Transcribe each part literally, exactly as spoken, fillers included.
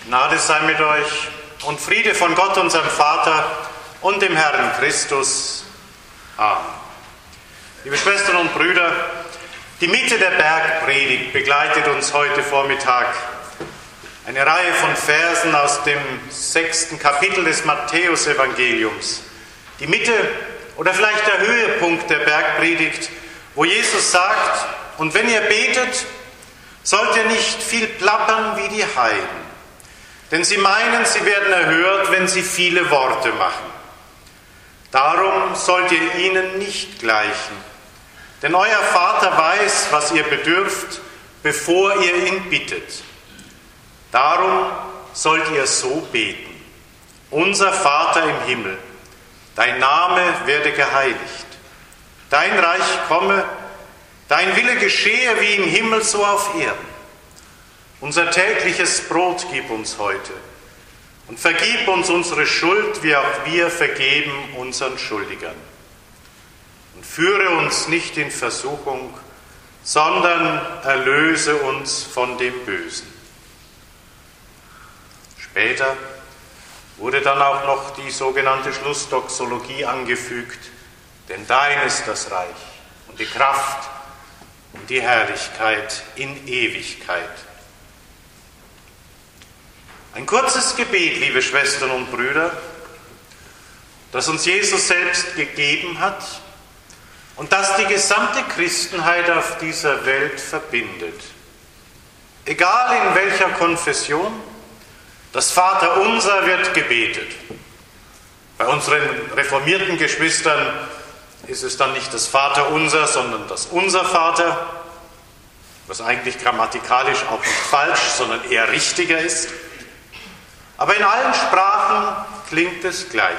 Gnade sei mit euch und Friede von Gott, unserem Vater und dem Herrn Christus. Amen. Liebe Schwestern und Brüder, die Mitte der Bergpredigt begleitet uns heute Vormittag. Eine Reihe von Versen aus dem sechsten Kapitel des Matthäusevangeliums. Die Mitte oder vielleicht der Höhepunkt der Bergpredigt, wo Jesus sagt: Und wenn ihr betet, sollt ihr nicht viel plappern wie die Heiden. Denn sie meinen, sie werden erhört, wenn sie viele Worte machen. Darum sollt ihr ihnen nicht gleichen. Denn euer Vater weiß, was ihr bedürft, bevor ihr ihn bittet. Darum sollt ihr so beten: Unser Vater im Himmel, dein Name werde geheiligt. Dein Reich komme, dein Wille geschehe wie im Himmel, so auf Erden. Unser tägliches Brot gib uns heute und vergib uns unsere Schuld, wie auch wir vergeben unseren Schuldigern. Und führe uns nicht in Versuchung, sondern erlöse uns von dem Bösen. Später wurde dann auch noch die sogenannte Schlussdoxologie angefügt: Denn dein ist das Reich und die Kraft und die Herrlichkeit in Ewigkeit. Ein kurzes Gebet, liebe Schwestern und Brüder, das uns Jesus selbst gegeben hat und das die gesamte Christenheit auf dieser Welt verbindet. Egal in welcher Konfession, das Vaterunser wird gebetet. Bei unseren reformierten Geschwistern ist es dann nicht das Vaterunser, sondern das Unser Vater, was eigentlich grammatikalisch auch nicht falsch, sondern eher richtiger ist. Aber in allen Sprachen klingt es gleich.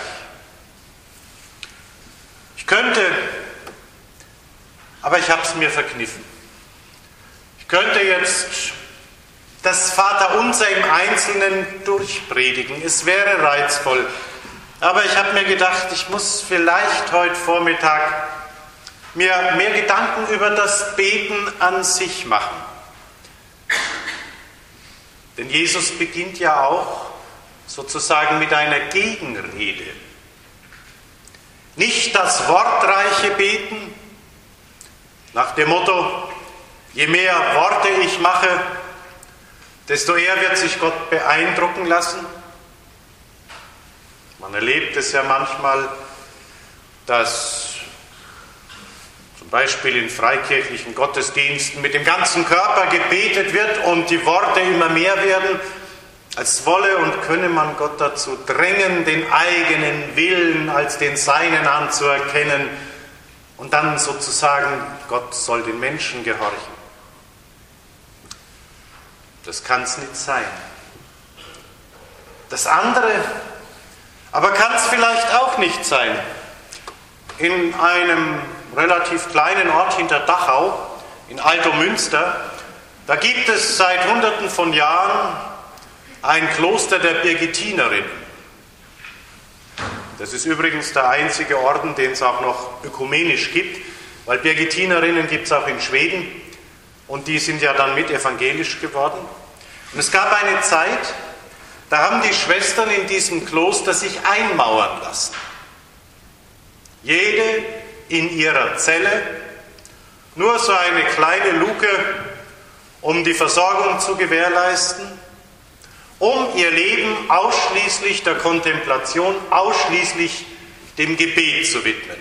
Ich könnte, aber ich habe es mir verkniffen. Ich könnte jetzt das Vaterunser im Einzelnen durchpredigen. Es wäre reizvoll. Aber ich habe mir gedacht, ich muss vielleicht heute Vormittag mir mehr Gedanken über das Beten an sich machen. Denn Jesus beginnt ja auch sozusagen mit einer Gegenrede. Nicht das wortreiche Beten, nach dem Motto: Je mehr Worte ich mache, desto eher wird sich Gott beeindrucken lassen. Man erlebt es ja manchmal, dass zum Beispiel in freikirchlichen Gottesdiensten mit dem ganzen Körper gebetet wird und die Worte immer mehr werden, als wolle und könne man Gott dazu drängen, den eigenen Willen als den seinen anzuerkennen und dann sozusagen, Gott soll den Menschen gehorchen. Das kann es nicht sein. Das andere aber kann es vielleicht auch nicht sein. In einem relativ kleinen Ort hinter Dachau, in Altomünster, da gibt es seit Hunderten von Jahren ein Kloster der Birgittinerinnen. Das ist übrigens der einzige Orden, den es auch noch ökumenisch gibt, weil Birgittinerinnen gibt es auch in Schweden und die sind ja dann mit evangelisch geworden. Und es gab eine Zeit, da haben die Schwestern in diesem Kloster sich einmauern lassen. Jede in ihrer Zelle, nur so eine kleine Luke, um die Versorgung zu gewährleisten, um ihr Leben ausschließlich der Kontemplation, ausschließlich dem Gebet zu widmen.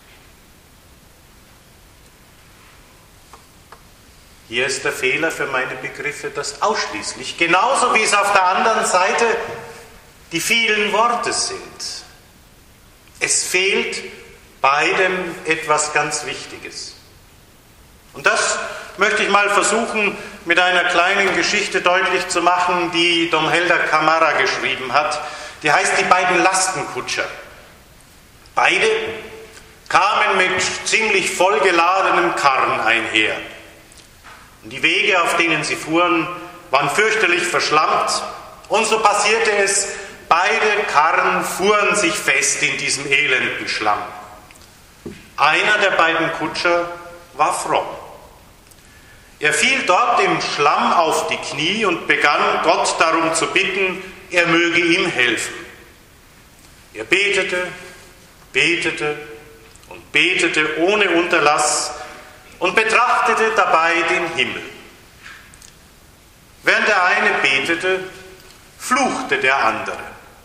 Hier ist der Fehler für meine Begriffe, das ausschließlich, genauso wie es auf der anderen Seite die vielen Worte sind. Es fehlt beidem etwas ganz Wichtiges. Und das möchte ich mal versuchen, mit einer kleinen Geschichte deutlich zu machen, die Dom Helder Camara geschrieben hat. Die heißt Die beiden Lastenkutscher. Beide kamen mit ziemlich vollgeladenem Karren einher. Und die Wege, auf denen sie fuhren, waren fürchterlich verschlammt. Und so passierte es, beide Karren fuhren sich fest in diesem elenden Schlamm. Einer der beiden Kutscher war fromm. Er fiel dort im Schlamm auf die Knie und begann Gott darum zu bitten, er möge ihm helfen. Er betete, betete und betete ohne Unterlass und betrachtete dabei den Himmel. Während der eine betete, fluchte der andere.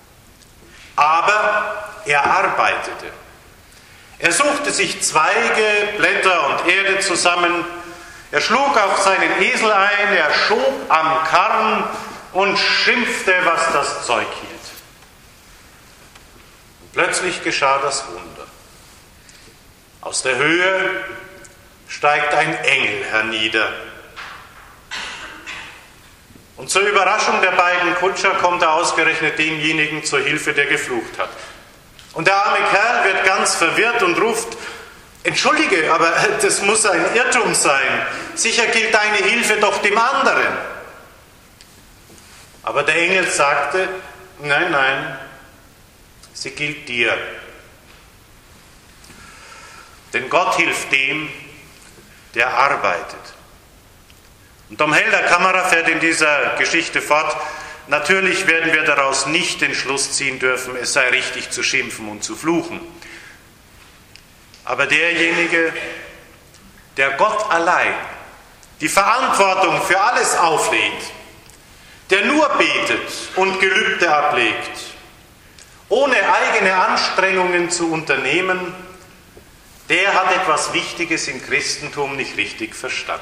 Aber er arbeitete. Er suchte sich Zweige, Blätter und Erde zusammen. Er schlug auf seinen Esel ein, er schob am Karren und schimpfte, was das Zeug hielt. Und plötzlich geschah das Wunder. Aus der Höhe steigt ein Engel hernieder. Und zur Überraschung der beiden Kutscher kommt er ausgerechnet demjenigen zur Hilfe, der geflucht hat. Und der arme Kerl wird ganz verwirrt und ruft: Entschuldige, aber das muss ein Irrtum sein. Sicher gilt deine Hilfe doch dem anderen. Aber der Engel sagte: Nein, nein, sie gilt dir. Denn Gott hilft dem, der arbeitet. Und Tom Hell, der Kamera, fährt in dieser Geschichte fort: Natürlich werden wir daraus nicht den Schluss ziehen dürfen, es sei richtig zu schimpfen und zu fluchen. Aber derjenige, der Gott allein die Verantwortung für alles auflädt, der nur betet und Gelübde ablegt, ohne eigene Anstrengungen zu unternehmen, der hat etwas Wichtiges im Christentum nicht richtig verstanden.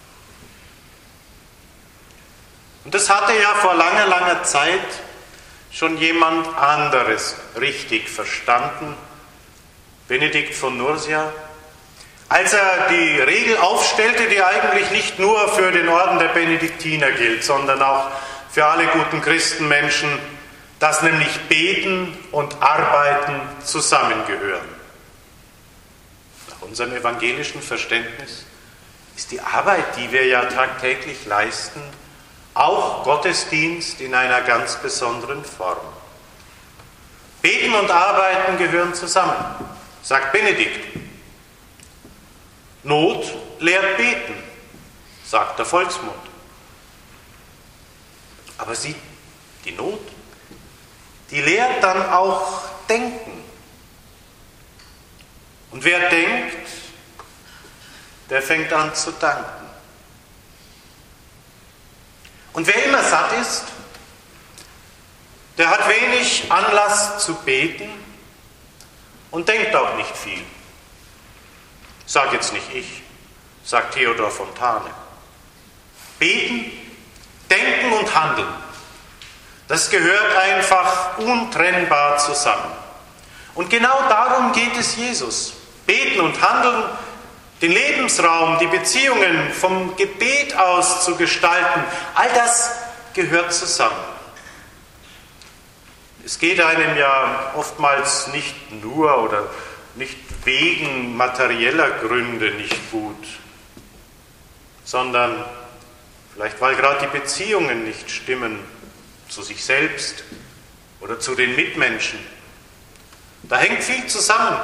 Und das hatte ja vor langer, langer Zeit schon jemand anderes richtig verstanden, Benedikt von Nursia, als er die Regel aufstellte, die eigentlich nicht nur für den Orden der Benediktiner gilt, sondern auch für alle guten Christenmenschen, dass nämlich Beten und Arbeiten zusammengehören. Nach unserem evangelischen Verständnis ist die Arbeit, die wir ja tagtäglich leisten, auch Gottesdienst in einer ganz besonderen Form. Beten und Arbeiten gehören zusammen, sagt Benedikt. Not lehrt beten, sagt der Volksmund. Aber sie, die Not, die lehrt dann auch denken. Und wer denkt, der fängt an zu danken. Und wer immer satt ist, der hat wenig Anlass zu beten und denkt auch nicht viel. Sag jetzt nicht ich, sagt Theodor Fontane. Beten, denken und handeln, das gehört einfach untrennbar zusammen. Und genau darum geht es Jesus. Beten und handeln, den Lebensraum, die Beziehungen vom Gebet aus zu gestalten, all das gehört zusammen. Es geht einem ja oftmals nicht nur oder nicht wegen materieller Gründe nicht gut, sondern vielleicht weil gerade die Beziehungen nicht stimmen zu sich selbst oder zu den Mitmenschen. Da hängt viel zusammen.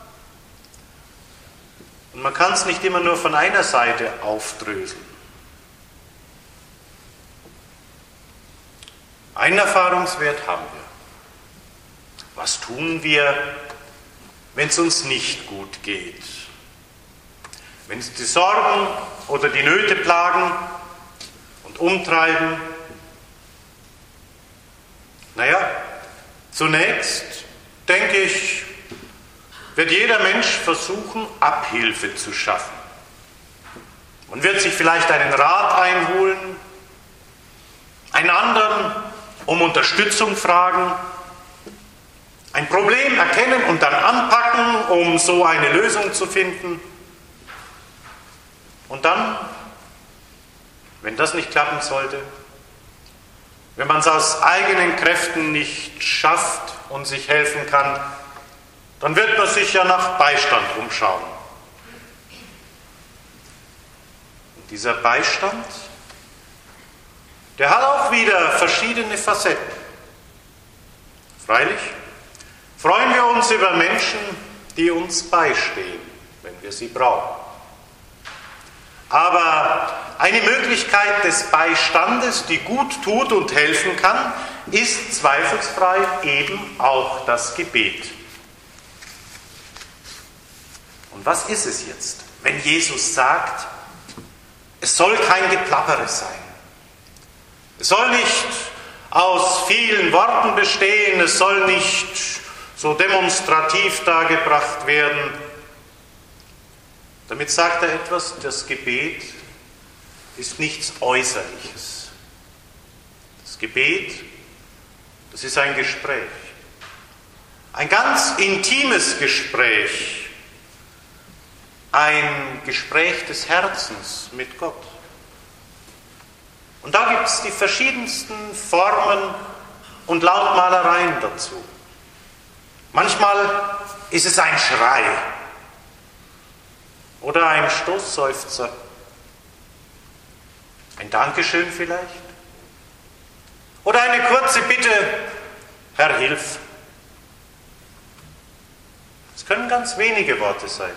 Und man kann es nicht immer nur von einer Seite aufdröseln. Einen Erfahrungswert haben wir. Was tun wir, wenn es uns nicht gut geht? Wenn es die Sorgen oder die Nöte plagen und umtreiben? Naja, zunächst denke ich, wird jeder Mensch versuchen, Abhilfe zu schaffen. Man wird sich vielleicht einen Rat einholen, einen anderen um Unterstützung fragen, ein Problem erkennen und dann anpacken, um so eine Lösung zu finden. Und dann, wenn das nicht klappen sollte, wenn man es aus eigenen Kräften nicht schafft und sich helfen kann, dann wird man sich ja nach Beistand umschauen. Und dieser Beistand, der hat auch wieder verschiedene Facetten. Freilich freuen wir uns über Menschen, die uns beistehen, wenn wir sie brauchen. Aber eine Möglichkeit des Beistandes, die gut tut und helfen kann, ist zweifelsfrei eben auch das Gebet. Und was ist es jetzt, wenn Jesus sagt, es soll kein Geplappere sein? Es soll nicht aus vielen Worten bestehen, es soll nicht so demonstrativ dargebracht werden. Damit sagt er etwas, das Gebet ist nichts Äußerliches. Das Gebet, das ist ein Gespräch. Ein ganz intimes Gespräch. Ein Gespräch des Herzens mit Gott. Und da gibt es die verschiedensten Formen und Lautmalereien dazu. Manchmal ist es ein Schrei oder ein Stoßseufzer, ein Dankeschön vielleicht oder eine kurze Bitte, Herr, hilf. Es können ganz wenige Worte sein.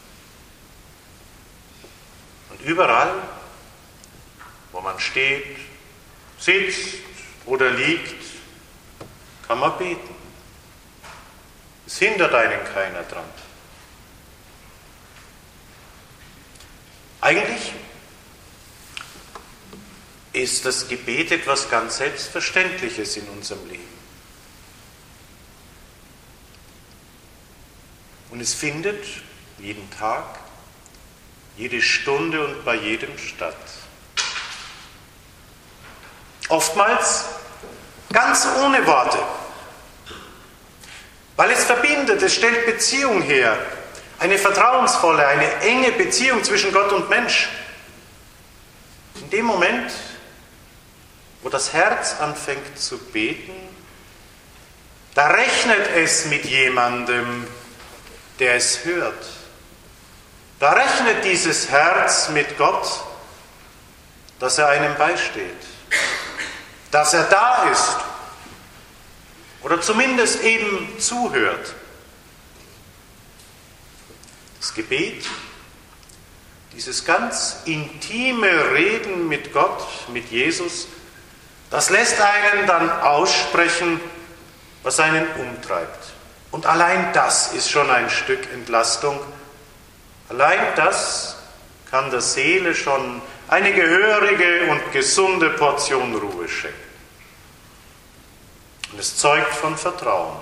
Und überall, wo man steht, sitzt oder liegt, kann man beten. Es hindert einen keiner dran. Eigentlich ist das Gebet etwas ganz Selbstverständliches in unserem Leben. Und es findet jeden Tag, jede Stunde und bei jedem statt. Oftmals ganz ohne Worte, weil es verbindet, es stellt Beziehung her, eine vertrauensvolle, eine enge Beziehung zwischen Gott und Mensch. In dem Moment, wo das Herz anfängt zu beten, da rechnet es mit jemandem, der es hört. Da rechnet dieses Herz mit Gott, dass er einem beisteht, dass er da ist oder zumindest eben zuhört. Das Gebet, dieses ganz intime Reden mit Gott, mit Jesus, das lässt einen dann aussprechen, was einen umtreibt. Und allein das ist schon ein Stück Entlastung. Allein das kann der Seele schon eine gehörige und gesunde Portion Ruhe schenken. Und es zeugt von Vertrauen.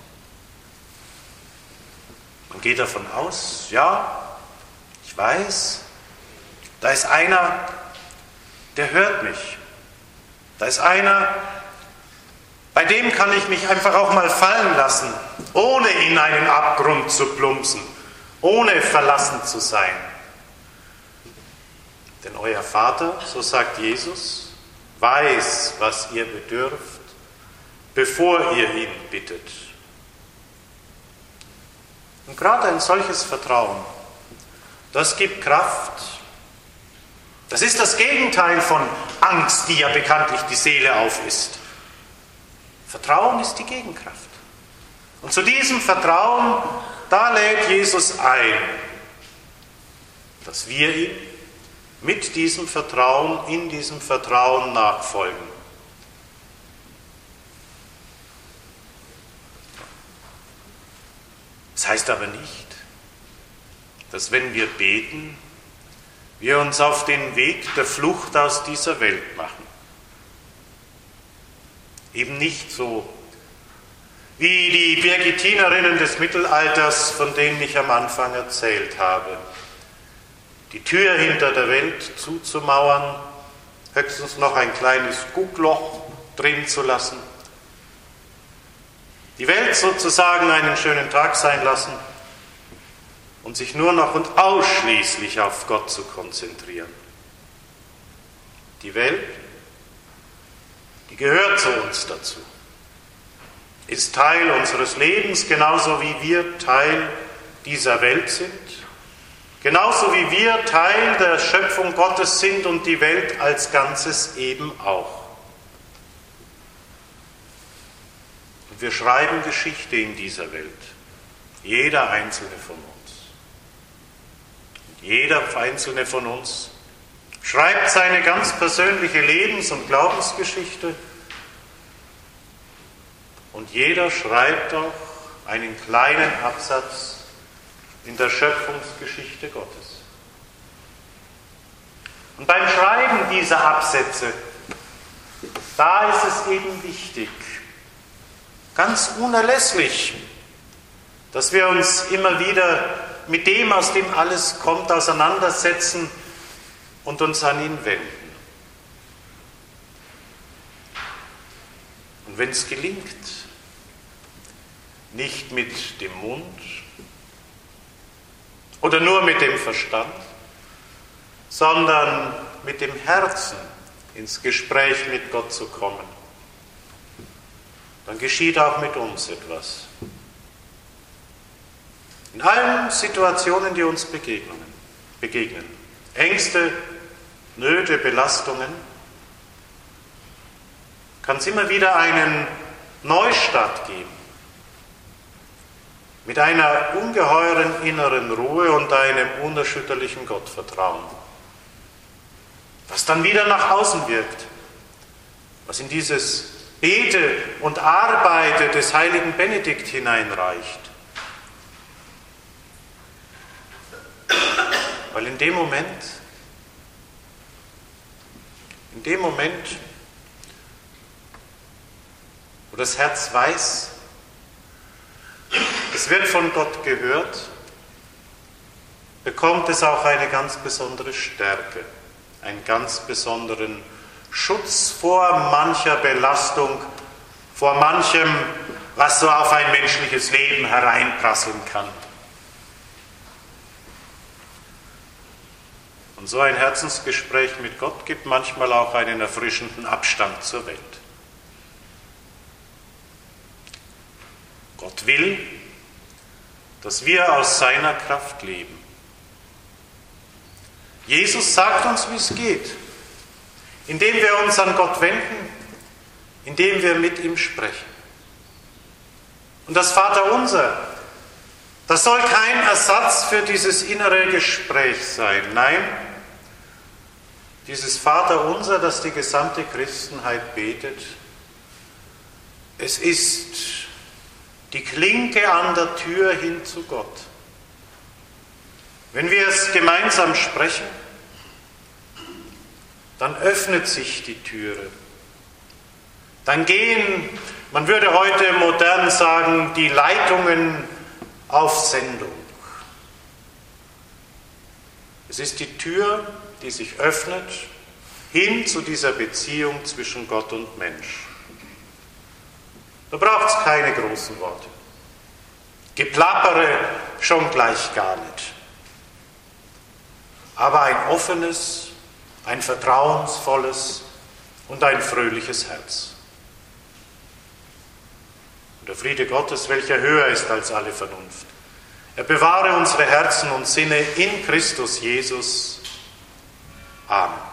Man geht davon aus, ja, ich weiß, da ist einer, der hört mich. Da ist einer, bei dem kann ich mich einfach auch mal fallen lassen, ohne in einen Abgrund zu plumpsen, ohne verlassen zu sein. Denn euer Vater, so sagt Jesus, weiß, was ihr bedürft, bevor ihr ihn bittet. Und gerade ein solches Vertrauen, das gibt Kraft. Das ist das Gegenteil von Angst, die ja bekanntlich die Seele aufisst. Vertrauen ist die Gegenkraft. Und zu diesem Vertrauen, da lädt Jesus ein, dass wir ihm mit diesem Vertrauen, in diesem Vertrauen nachfolgen. Das heißt aber nicht, dass wenn wir beten, wir uns auf den Weg der Flucht aus dieser Welt machen. Eben nicht so wie die Birgitinerinnen des Mittelalters, von denen ich am Anfang erzählt habe. Die Tür hinter der Welt zuzumauern, höchstens noch ein kleines Guckloch drin zu lassen, die Welt sozusagen einen schönen Tag sein lassen und sich nur noch und ausschließlich auf Gott zu konzentrieren. Die Welt, die gehört zu uns dazu, ist Teil unseres Lebens, genauso wie wir Teil dieser Welt sind, genauso wie wir Teil der Schöpfung Gottes sind und die Welt als Ganzes eben auch. Und wir schreiben Geschichte in dieser Welt, jeder einzelne von uns. Und jeder einzelne von uns schreibt seine ganz persönliche Lebens- und Glaubensgeschichte und jeder schreibt auch einen kleinen Absatz in der Schöpfungsgeschichte Gottes. Und beim Schreiben dieser Absätze, da ist es eben wichtig, ganz unerlässlich, dass wir uns immer wieder mit dem, aus dem alles kommt, auseinandersetzen und uns an ihn wenden. Und wenn es gelingt, nicht mit dem Mund oder nur mit dem Verstand, sondern mit dem Herzen ins Gespräch mit Gott zu kommen, dann geschieht auch mit uns etwas. In allen Situationen, die uns begegnen, begegnen, Ängste, Nöte, Belastungen, kann es immer wieder einen Neustart geben. Mit einer ungeheuren inneren Ruhe und einem unerschütterlichen Gottvertrauen, was dann wieder nach außen wirkt, was in dieses Bete und Arbeite des heiligen Benedikt hineinreicht. Weil in dem Moment, in dem Moment, wo das Herz weiß, es wird von Gott gehört, bekommt es auch eine ganz besondere Stärke, einen ganz besonderen Schutz vor mancher Belastung, vor manchem, was so auf ein menschliches Leben hereinprasseln kann. Und so ein Herzensgespräch mit Gott gibt manchmal auch einen erfrischenden Abstand zur Welt. Gott will, dass wir aus seiner Kraft leben. Jesus sagt uns, wie es geht, indem wir uns an Gott wenden, indem wir mit ihm sprechen. Und das Vaterunser, das soll kein Ersatz für dieses innere Gespräch sein. Nein, dieses Vaterunser, das die gesamte Christenheit betet, es ist die Klinke an der Tür hin zu Gott. Wenn wir es gemeinsam sprechen, dann öffnet sich die Türe. Dann gehen, man würde heute modern sagen, die Leitungen auf Sendung. Es ist die Tür, die sich öffnet, hin zu dieser Beziehung zwischen Gott und Mensch. Da braucht es keine großen Worte. Geplappere schon gleich gar nicht. Aber ein offenes, ein vertrauensvolles und ein fröhliches Herz. Und der Friede Gottes, welcher höher ist als alle Vernunft, er bewahre unsere Herzen und Sinne in Christus Jesus. Amen.